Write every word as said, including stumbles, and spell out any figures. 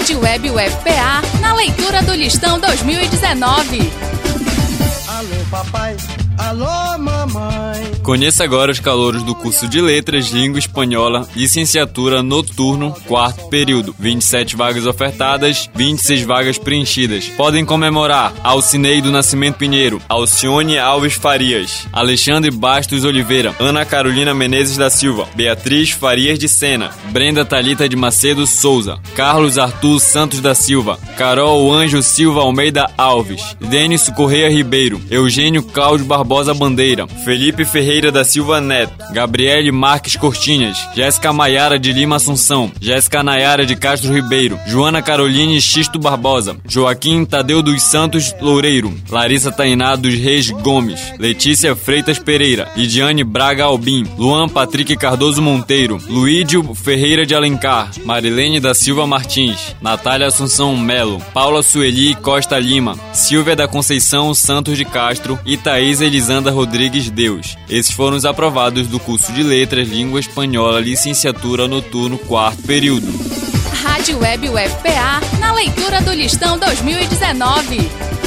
Rádio Web U F P A, na leitura do Listão dois mil e dezenove. Alô papai, alô mamãe. Conheça agora os calouros do curso de Letras, Língua Espanhola, Licenciatura Noturno, quarto período. vinte e sete vagas ofertadas, vinte e seis vagas preenchidas. Podem comemorar Alcineide Nascimento Pinheiro, Alcione Alves Farias, Alexandre Bastos Oliveira, Ana Carolina Menezes da Silva, Beatriz Farias de Sena, Brenda Thalita de Macedo Souza, Carlos Arthur Santos da Silva, Carol Anjo Silva Almeida Alves, Denis Correia Ribeiro, Eugênio Cláudio Barbosa Bandeira, Felipe Ferreira da Silva Neto, Gabriele Marques Cortinhas, Jéssica Maiara de Lima Assunção, Jéssica Nayara de Castro Ribeiro, Joana Caroline Xisto Barbosa, Joaquim Tadeu dos Santos Loureiro, Larissa Tainá dos Reis Gomes, Letícia Freitas Pereira, Lidiane Braga Albim, Luan Patrick Cardoso Monteiro, Luídio Ferreira de Alencar, Marilene da Silva Martins, Natália Assunção Melo, Paula Sueli Costa Lima, Silvia da Conceição Santos de Castro e Thaís Elisandra Rodrigues Deus. Esses foram os aprovados do curso de Letras, Língua Espanhola, Licenciatura Noturno, quarto período. Rádio Web U F P A, na leitura do Listão dois mil e dezenove.